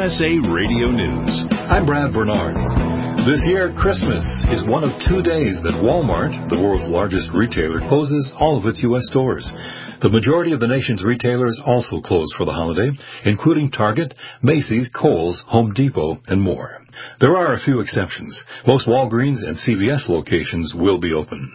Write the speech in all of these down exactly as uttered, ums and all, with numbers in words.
S A Radio News. I'm Brad Bernards. This year, Christmas is one of two days that Walmart, the world's largest retailer, closes all of its U S stores. The majority of the nation's retailers also close for the holiday, including Target, Macy's, Kohl's, Home Depot, and more. There are a few exceptions. Most Walgreens and C V S locations will be open.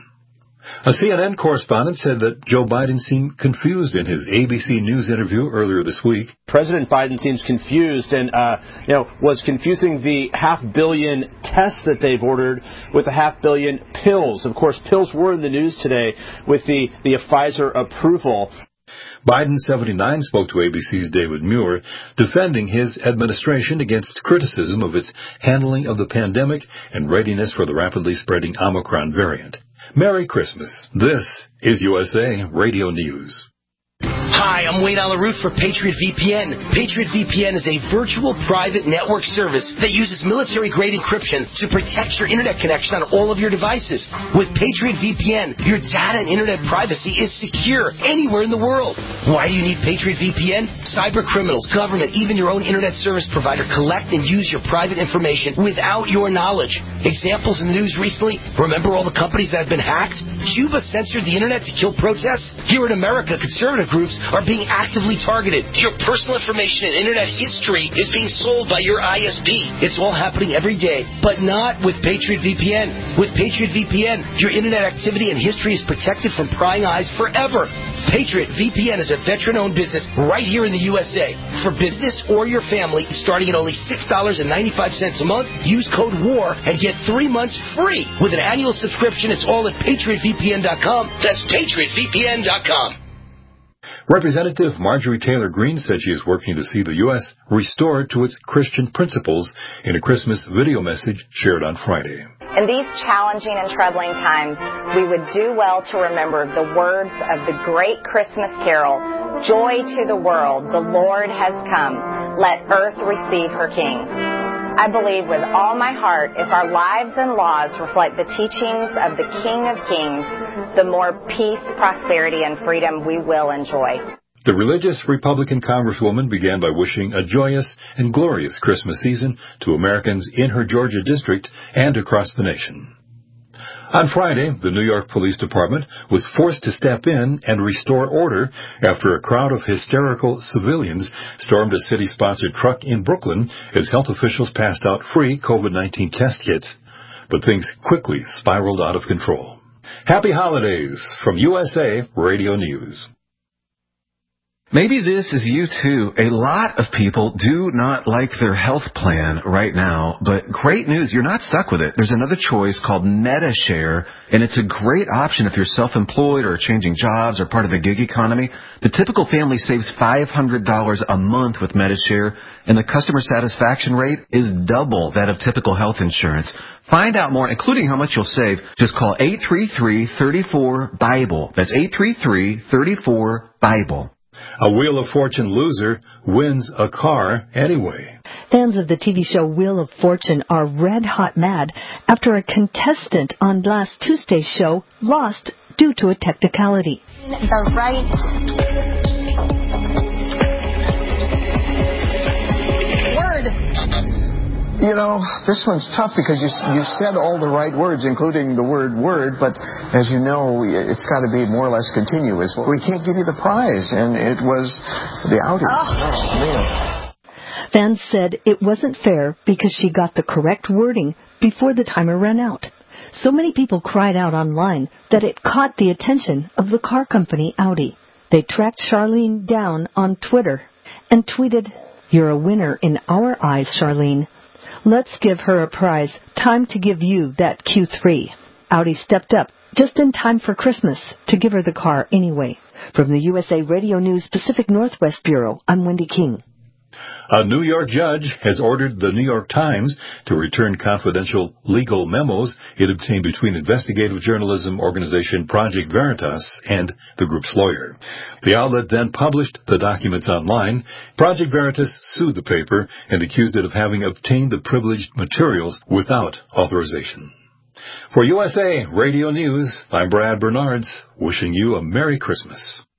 A C N N correspondent said that Joe Biden seemed confused in his A B C News interview earlier this week. President Biden seems confused and, uh, you know, was confusing the half billion tests that they've ordered with the half billion pills. Of course, pills were in the news today with the, the Pfizer approval. Biden, seventy-nine, spoke to A B C's David Muir, defending his administration against criticism of its handling of the pandemic and readiness for the rapidly spreading Omicron variant. Merry Christmas. This is U S A Radio News. Hi, I'm Wayne Alaroot for Patriot V P N. Patriot V P N is a virtual private network service that uses military-grade encryption to protect your internet connection on all of your devices. With Patriot V P N, your data and internet privacy is secure anywhere in the world. Why do you need Patriot V P N? Cyber criminals, government, even your own internet service provider collect and use your private information without your knowledge. Examples in the news recently, remember all the companies that have been hacked? Cuba censored the internet to kill protests? Here in America, conservative groups are being actively targeted. Your personal information and internet history is being sold by your I S P. It's all happening every day, but not with Patriot V P N. With Patriot V P N, your internet activity and history is protected from prying eyes forever. Patriot V P N is a veteran-owned business right here in the U S A. For business or your family, starting at only six dollars and ninety-five cents a month, use code WAR and get three months free. With an annual subscription, it's all at patriot v p n dot com. That's patriot v p n dot com. Representative Marjorie Taylor Greene said she is working to see the U S restored to its Christian principles in a Christmas video message shared on Friday. In these challenging and troubling times, we would do well to remember the words of the great Christmas carol, "Joy to the world, the Lord has come. Let earth receive her King." I believe with all my heart, if our lives and laws reflect the teachings of the King of Kings, the more peace, prosperity, and freedom we will enjoy. The religious Republican Congresswoman began by wishing a joyous and glorious Christmas season to Americans in her Georgia district and across the nation. On Friday, the New York Police Department was forced to step in and restore order after a crowd of hysterical civilians stormed a city-sponsored truck in Brooklyn as health officials passed out free COVID nineteen test kits. But things quickly spiraled out of control. Happy holidays from U S A Radio News. Maybe this is you too. A lot of people do not like their health plan right now, but great news, you're not stuck with it. There's another choice called MediShare, and it's a great option if you're self-employed or changing jobs or part of the gig economy. The typical family saves five hundred dollars a month with MediShare, and the customer satisfaction rate is double that of typical health insurance. Find out more, including how much you'll save. Just call eight three three, three four, BIBLE. That's eight three three, three four, BIBLE. A Wheel of Fortune loser wins a car anyway. Fans of the T V show Wheel of Fortune are red-hot mad after a contestant on last Tuesday's show lost due to a technicality. The right You know, this one's tough because you you said all the right words, including the word word, but as you know, it's got to be more or less continuous. We can't give you the prize, and it was the Audi. Oh. Fans said it wasn't fair because she got the correct wording before the timer ran out. So many people cried out online that it caught the attention of the car company Audi. They tracked Charlene down on Twitter and tweeted, "You're a winner in our eyes, Charlene. Let's give her a prize. Time to give you that Q three. Audi stepped up just in time for Christmas to give her the car anyway. From the U S A Radio News Pacific Northwest Bureau, I'm Wendy King. A New York judge has ordered the New York Times to return confidential legal memos it obtained between investigative journalism organization Project Veritas and the group's lawyer. The outlet then published the documents online. Project Veritas sued the paper and accused it of having obtained the privileged materials without authorization. For U S A Radio News, I'm Brad Bernards, wishing you a Merry Christmas.